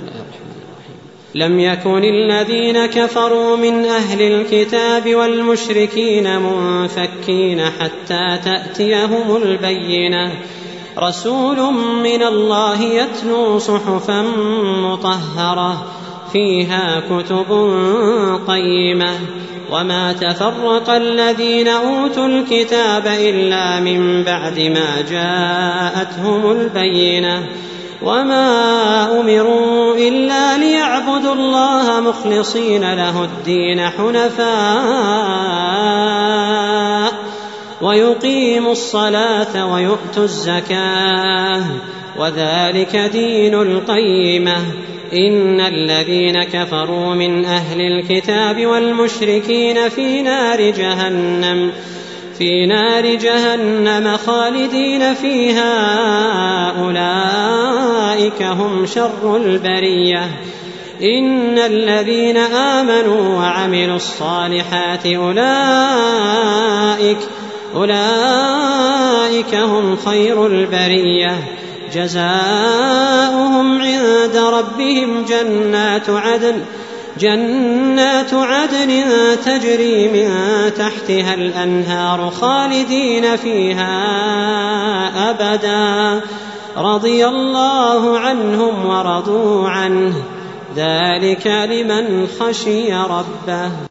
لم يكن الذين كفروا من أهل الكتاب والمشركين منفكين حتى تأتيهم البينة رسول من الله يتلو صحفا مطهرة فيها كتب قيمة وما تفرق الذين أوتوا الكتاب إلا من بعد ما جاءتهم البينة وما أمروا إلا ليعبدوا الله مخلصين له الدين حنفاء ويقيموا الصلاة ويؤتوا الزكاة وذلك دين القيمة إن الذين كفروا من أهل الكتاب والمشركين في نار جهنم خالدين فيها أولئك هم شر البرية إن الذين آمنوا وعملوا الصالحات أولئك هم خير البرية جزاؤهم عند ربهم جنات عدن تجري من تحتها الأنهار خالدين فيها أبدا رضي الله عنهم ورضوا عنه ذلك لمن خشي ربه.